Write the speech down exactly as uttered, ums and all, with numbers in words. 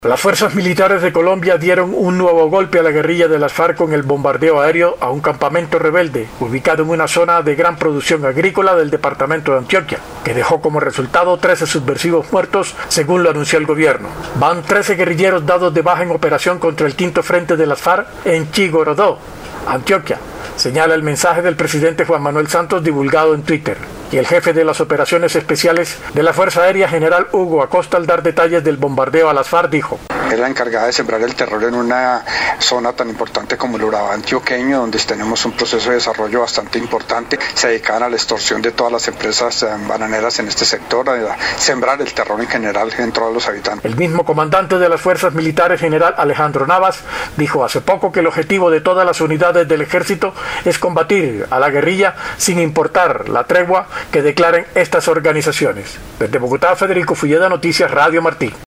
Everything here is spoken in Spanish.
Las fuerzas militares de Colombia dieron un nuevo golpe a la guerrilla de las FARC con el bombardeo aéreo a un campamento rebelde ubicado en una zona de gran producción agrícola del departamento de Antioquia, que dejó como resultado trece subversivos muertos, según lo anunció el gobierno. Van trece guerrilleros dados de baja en operación contra el quinto frente de las FARC en Chigorodó, Antioquia, señala el mensaje del presidente Juan Manuel Santos divulgado en Twitter. Y el jefe de las operaciones especiales de la Fuerza Aérea, general Hugo Acosta, al dar detalles del bombardeo a las FARC, dijo: es la encargada de sembrar el terror en una zona tan importante como el Urabá antioqueño, donde tenemos un proceso de desarrollo bastante importante. Se dedican a la extorsión de todas las empresas bananeras en este sector, a sembrar el terror en general en todos los habitantes. El mismo comandante de las fuerzas militares, general Alejandro Navas, dijo hace poco que el objetivo de todas las unidades del ejército es combatir a la guerrilla sin importar la tregua que declaren estas organizaciones. Desde Bogotá, Federico Fulleda, Noticias Radio Martí.